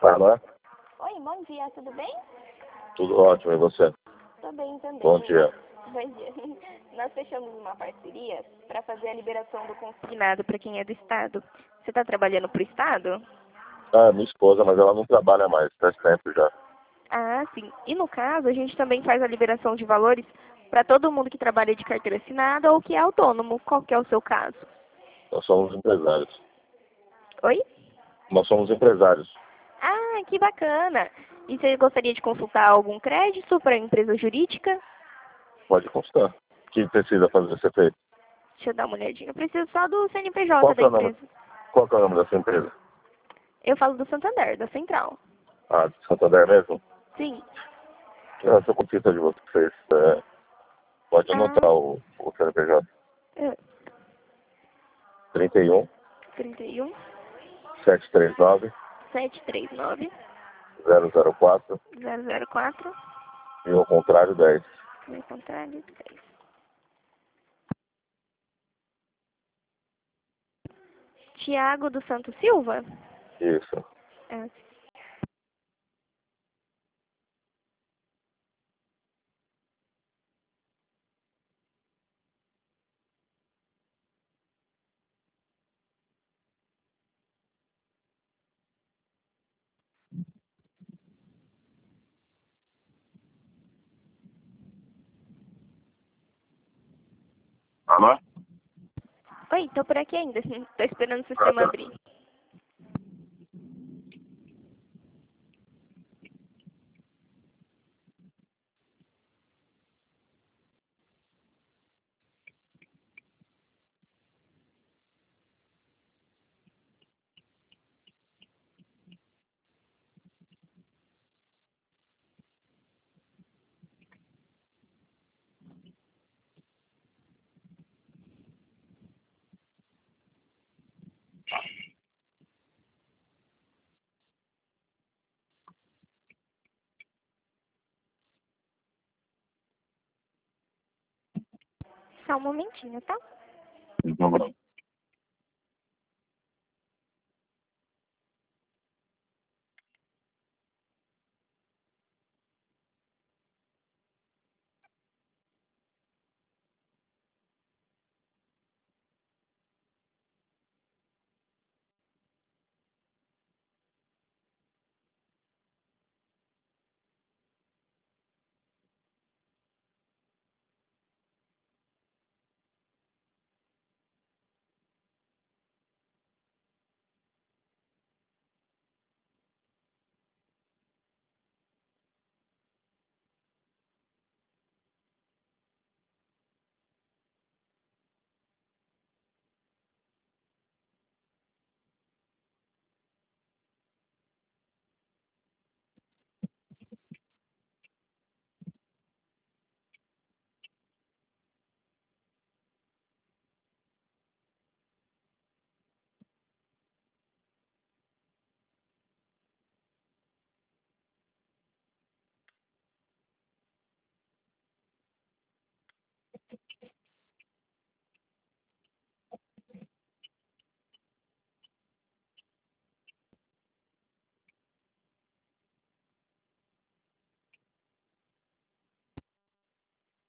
Alô? Oi, bom dia, tudo bem? Tudo ótimo, e você? Tô bem também. Bom dia. Bom dia. Nós fechamos uma parceria para fazer a liberação do consignado para quem é do Estado. Você está trabalhando para o Estado? Ah, minha esposa, mas ela não trabalha mais, faz tempo já. Ah, sim. E no caso, a gente também faz a liberação de valores para todo mundo que trabalha de carteira assinada ou que é autônomo. Qual que é o seu caso? Nós somos empresários. Oi? Nós somos empresários. Ah, que bacana. E você gostaria de consultar algum crédito para a empresa jurídica? Pode constar. O que precisa fazer ser feito? Deixa eu dar uma olhadinha. Eu preciso só do CNPJ Qual que da é o nome, empresa. qual que é o nome da sua empresa? Eu falo do Santander, da Central. Ah, de Santander mesmo? Sim. Eu sou cotista de vocês. Pode Ah, anotar o CNPJ. é, 31 31 739 739 004 004 e ao contrário 10. ao contrário 10. Tiago dos Santos Silva? Isso. É. Alô? Oi, tô por aqui ainda. Tô esperando o Ah, sistema tá. abrir. Só um momentinho, tá?